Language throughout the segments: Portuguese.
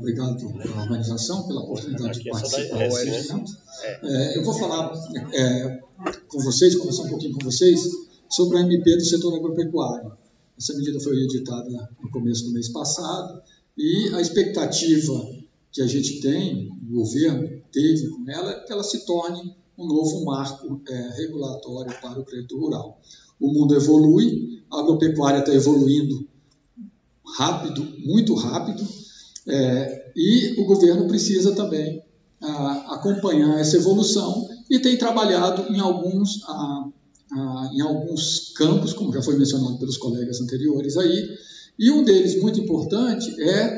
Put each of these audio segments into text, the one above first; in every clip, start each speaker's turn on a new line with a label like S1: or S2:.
S1: obrigado pela organização, pela oportunidade de participar desse evento. Eu vou falar com vocês, conversar um pouquinho com vocês, sobre a MP do setor agropecuário. Essa medida foi editada no começo do mês passado e a expectativa que a gente tem, o governo teve com ela, é que ela se torne um novo marco regulatório para o crédito rural. O mundo evolui, a agropecuária está evoluindo rápido, muito rápido, e o governo precisa também acompanhar essa evolução e tem trabalhado em alguns campos, como já foi mencionado pelos colegas anteriores aí, e um deles muito importante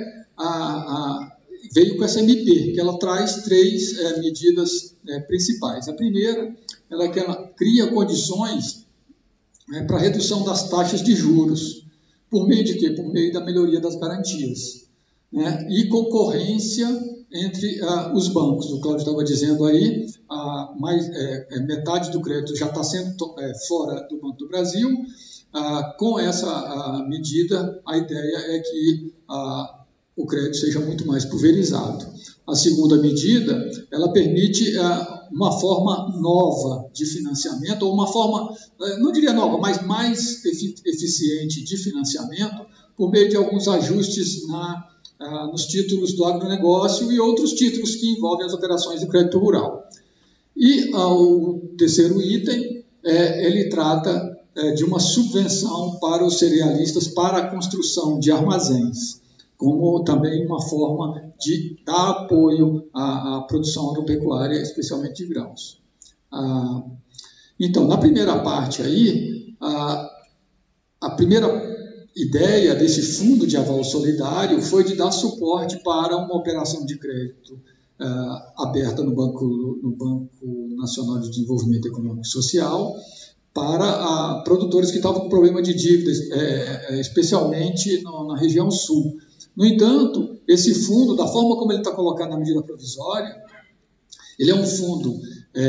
S1: veio com essa MP, que ela traz 3 medidas principais. A primeira é que ela cria condições para a redução das taxas de juros. Por meio de quê? Por meio da melhoria das garantias, né? E concorrência entre os bancos. O Cláudio estava dizendo aí, metade do crédito já está sendo fora do Banco do Brasil. Com essa medida, a ideia é que o crédito seja muito mais pulverizado. A segunda medida, ela permite uma forma nova de financiamento, ou uma forma, não diria nova, mas mais eficiente de financiamento, por meio de alguns ajustes nos títulos do agronegócio e outros títulos que envolvem as operações de crédito rural. E o terceiro item, ele trata de uma subvenção para os cerealistas para a construção de armazéns, como também uma forma de dar apoio à produção agropecuária, especialmente de grãos. Então, na primeira parte aí, a primeira ideia desse fundo de aval solidário foi de dar suporte para uma operação de crédito aberta no Banco Nacional de Desenvolvimento Econômico e Social para produtores que estavam com problema de dívidas, especialmente na região sul. No entanto, esse fundo, da forma como ele está colocado na medida provisória, ele é um fundo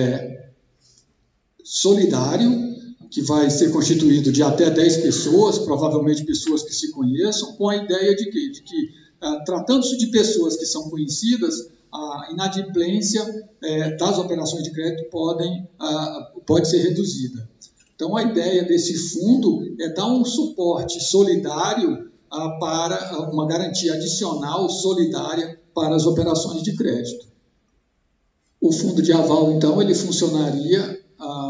S1: solidário, que vai ser constituído de até 10 pessoas, provavelmente pessoas que se conheçam, com a ideia de que tratando-se de pessoas que são conhecidas, a inadimplência das operações de crédito pode ser reduzida. Então, a ideia desse fundo é dar um suporte solidário para uma garantia adicional solidária para as operações de crédito. O fundo de aval, então, ele funcionaria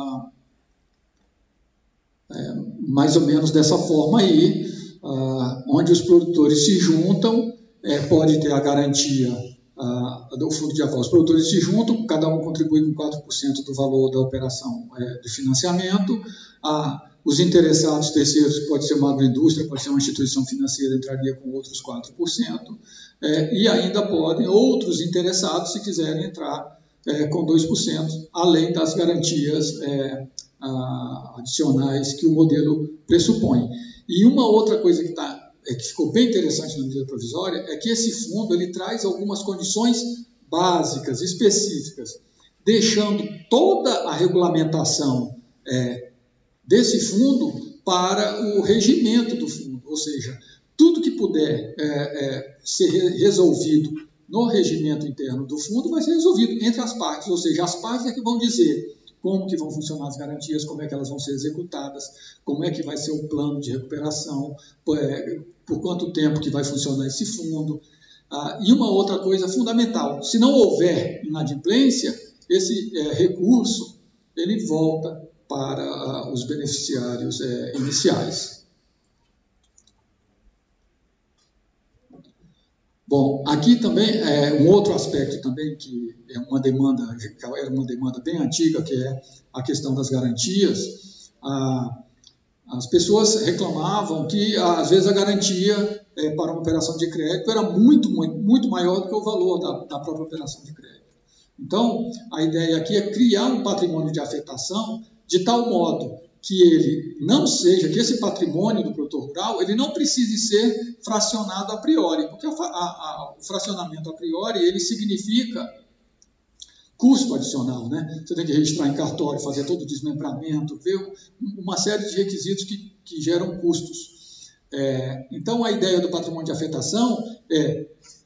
S1: mais ou menos dessa forma aí, onde os produtores se juntam, pode ter a garantia do fundo de aval. Os produtores se juntam, cada um contribui com 4% do valor da operação de financiamento. Os interessados terceiros, pode ser uma agroindústria, pode ser uma instituição financeira, entraria com outros 4%, e ainda podem outros interessados, se quiserem, entrar com 2%, além das garantias adicionais que o modelo pressupõe. E uma outra coisa que ficou bem interessante na medida provisória é que esse fundo ele traz algumas condições básicas, específicas, deixando toda a regulamentação desse fundo para o regimento do fundo, ou seja, tudo que puder ser resolvido no regimento interno do fundo vai ser resolvido entre as partes, ou seja, as partes é que vão dizer como que vão funcionar as garantias, como é que elas vão ser executadas, como é que vai ser o plano de recuperação, por quanto tempo que vai funcionar esse fundo. E uma outra coisa fundamental, se não houver inadimplência, esse recurso ele volta para os beneficiários iniciais. Bom, aqui também um outro aspecto também que era uma demanda bem antiga, que é a questão das garantias. As pessoas reclamavam que, às vezes, a garantia para uma operação de crédito era muito maior do que o valor da própria operação de crédito. Então, a ideia aqui é criar um patrimônio de afetação de tal modo que que esse patrimônio do produtor rural, ele não precise ser fracionado a priori, porque o fracionamento a priori, ele significa custo adicional, né? Você tem que registrar em cartório, fazer todo o desmembramento, ver uma série de requisitos que geram custos. Então, a ideia do patrimônio de afetação é,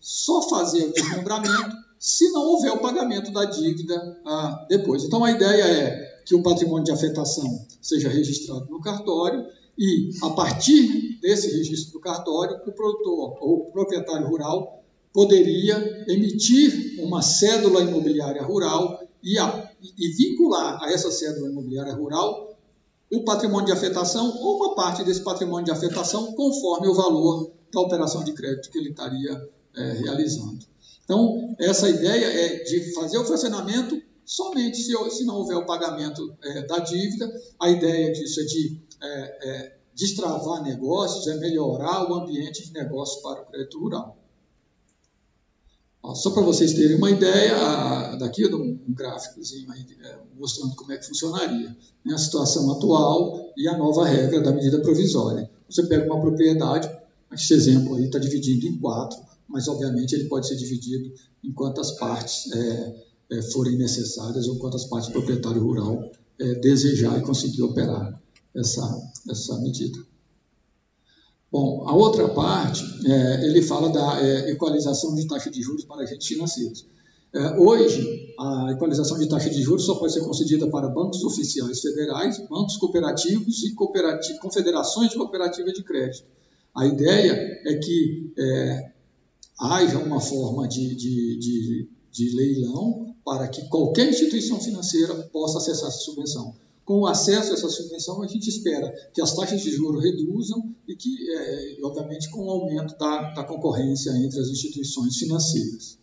S1: só fazer o desmembramento se não houver o pagamento da dívida depois. Então, a ideia é que o patrimônio de afetação seja registrado no cartório e, a partir desse registro do cartório, o produtor ou o proprietário rural poderia emitir uma cédula imobiliária rural e vincular a essa cédula imobiliária rural o patrimônio de afetação ou uma parte desse patrimônio de afetação conforme o valor da operação de crédito que ele estaria realizando. Então, essa ideia é de fazer o fracionamento somente se não houver o pagamento da dívida. A ideia disso é de destravar negócios, é melhorar o ambiente de negócio para o crédito rural. Só para vocês terem uma ideia, daqui eu dou um gráficozinho aí, mostrando como é que funcionaria, né, a situação atual e a nova regra da medida provisória. Você pega uma propriedade, esse exemplo aí está dividido em 4, mas obviamente ele pode ser dividido em quantas partes forem necessárias ou quantas partes o proprietário rural desejar e conseguir operar essa medida. Bom, a outra parte, ele fala da equalização de taxa de juros para agentes financeiros. Hoje, a equalização de taxa de juros só pode ser concedida para bancos oficiais federais, bancos cooperativos e confederações de cooperativas de crédito. A ideia é que haja uma forma de leilão para que qualquer instituição financeira possa acessar essa subvenção. Com o acesso a essa subvenção, a gente espera que as taxas de juros reduzam e que, obviamente, com o aumento da concorrência entre as instituições financeiras.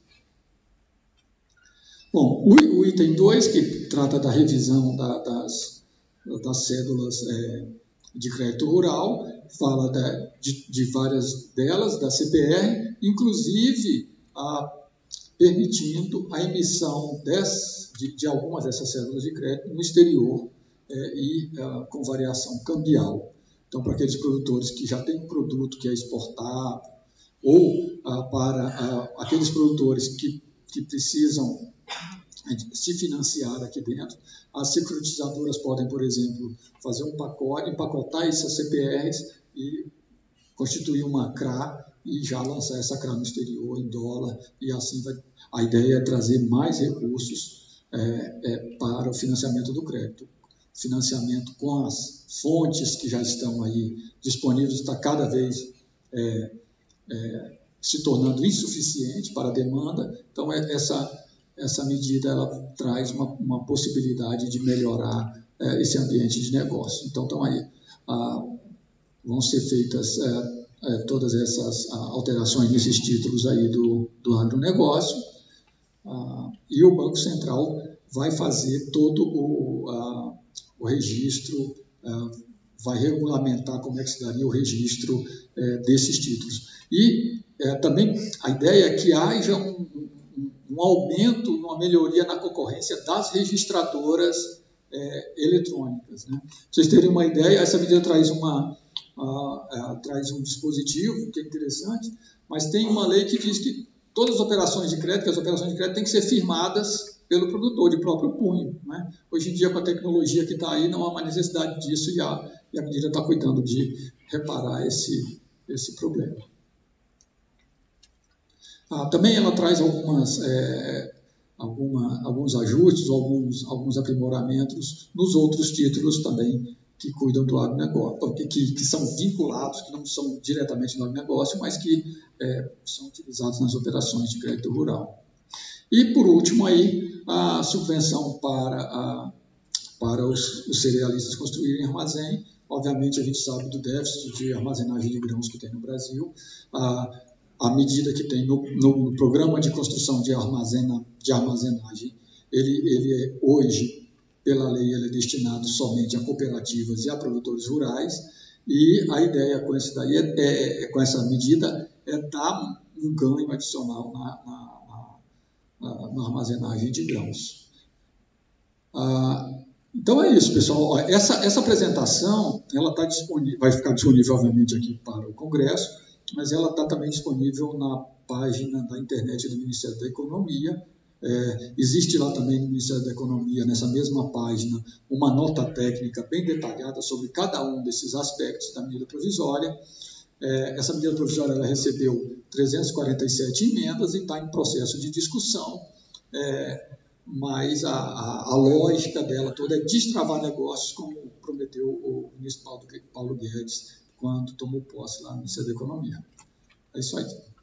S1: Bom, o item 2, que trata da revisão das cédulas de crédito rural, fala de várias delas, da CPR, inclusive permitindo a emissão de algumas dessas cédulas de crédito no exterior, com variação cambial. Então, para aqueles produtores que já têm um produto que é exportado, ou para aqueles produtores que precisam se financiar aqui dentro, as securitizadoras podem, por exemplo, fazer um pacote, empacotar essas CPRs e constituir uma CRA e já lançar essa CRA no exterior em dólar, e assim a ideia é trazer mais recursos para o financiamento do crédito. Financiamento com as fontes que já estão aí disponíveis está cada vez se tornando insuficiente para a demanda. Então, essa medida ela traz uma possibilidade de melhorar esse ambiente de negócio. Então, aí vão ser feitas todas essas alterações nesses títulos aí do agronegócio, e o Banco Central vai fazer todo o registro, vai regulamentar como é que se daria o registro desses títulos. E também a ideia é que haja um aumento, uma melhoria na concorrência das registradoras eletrônicas, né? Para vocês terem uma ideia, essa medida traz um dispositivo que é interessante, mas tem uma lei que diz que todas as operações de crédito têm que ser firmadas pelo produtor, de próprio punho, né? Hoje em dia, com a tecnologia que está aí, não há mais necessidade disso, e a medida está cuidando de reparar esse problema. Também ela traz alguns ajustes, alguns aprimoramentos nos outros títulos também que cuidam do agronegócio, que são vinculados, que não são diretamente no agronegócio, mas que são utilizados nas operações de crédito rural. E, por último, aí, a subvenção para os cerealistas construírem armazém. Obviamente, a gente sabe do déficit de armazenagem de grãos que tem no Brasil. A medida que tem no programa de construção de armazenagem, ele hoje, pela lei, ele é destinado somente a cooperativas e a produtores rurais, e a ideia com essa medida é dar um ganho adicional na armazenagem de grãos. Então é isso, pessoal. Essa apresentação ela tá disponível, vai ficar disponível, obviamente, aqui para o Congresso, mas ela está também disponível na página da internet do Ministério da Economia. Existe lá também no Ministério da Economia, nessa mesma página, uma nota técnica bem detalhada sobre cada um desses aspectos da medida provisória. Essa medida provisória ela recebeu 347 emendas e está em processo de discussão, mas a lógica dela toda é destravar negócios, como prometeu o ministro Paulo Guedes quando tomou posse lá no Ministério da Economia. É isso aí.